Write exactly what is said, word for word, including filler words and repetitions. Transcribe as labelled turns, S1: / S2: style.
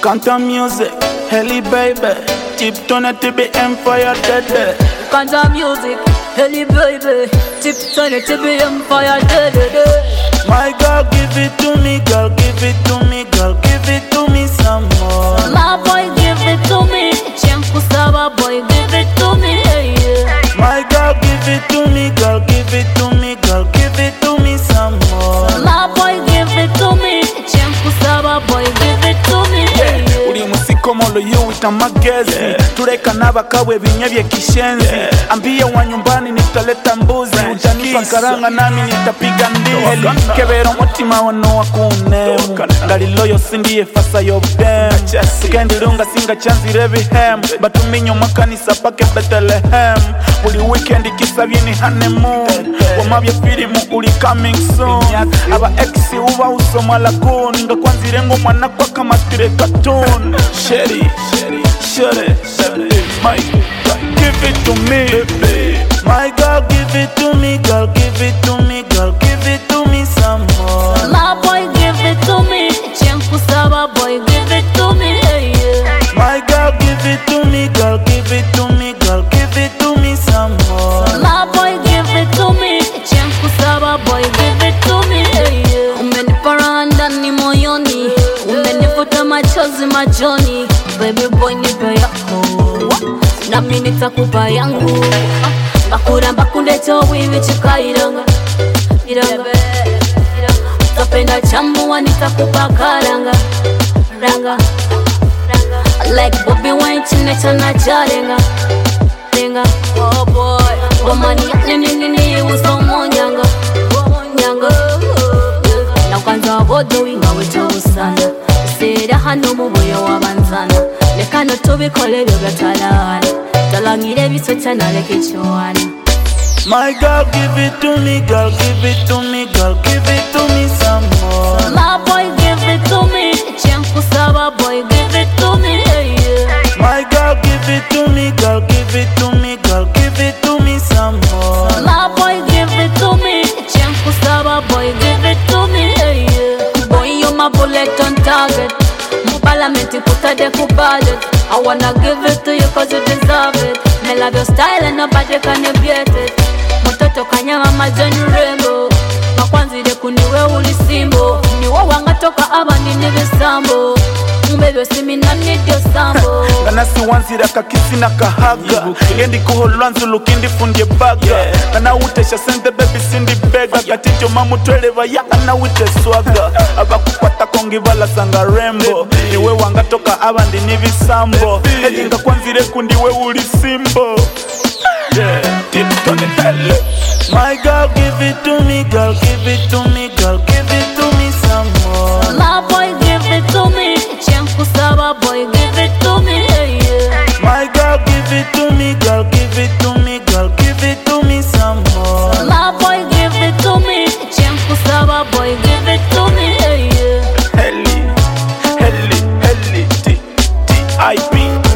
S1: Kanta music, Helly baby, Tipton to be empire dead.
S2: Kanta music, Helly baby, Tipton to be empire dead.
S1: My girl, give it to me, girl, give it to me, girl, give it to me some more.
S2: My boy, give it to me, Chenku Saba boy, give it to me.
S1: My girl, give it to me, girl, give it to me, girl, give it to me some more.
S2: My boy, give it to me, Chenku Saba boy, give it to me.
S1: Uli musiko molo yu wita magezi, tureka nabakawe binyevye kishenzi. Ambia wa nyumbani nitaleta mbuzi, utanipa karanga nami nitapiga ndizi. Kebero mutima wano wakunemu, ngali loyo sindiye fasa yobem. Sikendi lunga singa chanzi revi hem, batuminyo makanisa pake Bethlehem. Uli weekend kisabye ni honeymoon, wamabye filimu uli coming soon. Aba exi uba usoma lagoon, nga kwanzire ngo mwana kwa kamatire cartoon. Sherry, Sherry, Sherry, Sherry, my girl, give it to me, baby. My girl, give it to me, girl, give it to me, girl, give it to me some more.
S2: My boy, give it to me, Chenku Saba boy, give it to me.
S1: My girl, give it to me, girl, give it to me, girl, give it to me some more.
S2: My boy, give it to me, Chenku Saba boy, give it to me. Umenipa ndani moyoni, umenifuta machozi machoni. Baby boy, nipe yako, nami nitakupa yangu. Bakura bakunde towi vichikairanga, iranga. Utapenda chamu nitakupa karanga, ranga. Like Bobby Wine chinechana charenga, renga. Oh boy, wamani nini nini usomo nyanga, nyanga. Na kwanza bodo winga wetu usana, sera hano muboyo wabanzana. Lekano tubikole byo gatalana, talangire bisotana lekichwana.
S1: My girl, give it to me, girl, give it to me, girl, give it to me some more.
S2: My boy, give it to me, Chenku Saba boy, give it to me.
S1: My girl, give it to me, girl, give it to me, girl, give it to me some more.
S2: My boy, give it to me, Chenku Saba boy, give it to me. Boy, you my bullet on target. Mubalamenti kutade kubudget. I wanna give it to you cause you deserve it. Me love your style and nobody can negate it. Mototo kanyama majani rembo, makwanzire kuniwe ulisimbo. Niwo wanga toka aba nini visambo, mbebe simi na nidio sambo.
S1: Kana si wanzira kakisi na kahaga, yendi kuholwanzu lukindi fundye baga. Kana utesha sende baby sindi bega, katicho mamu tweleva ya kana ute swaga. Aba kukwata kongi bala sanga rembo, niwe wanga toka aba nini visambo. Ejinga kwanzire kundiwe ulisimbo. Yeah, Tipton and Helly. My girl, give it to me, girl, give it to me, girl, give it to me some more.
S2: My boy, give it to me, Chenku Saba boy, give it to me.
S1: My girl, give it to me, girl, give it to me, girl, give it to me some more.
S2: My boy, give it to me, Chenku Saba boy, give it to me.
S1: Helly, Helly, Helly, T, T, I, P.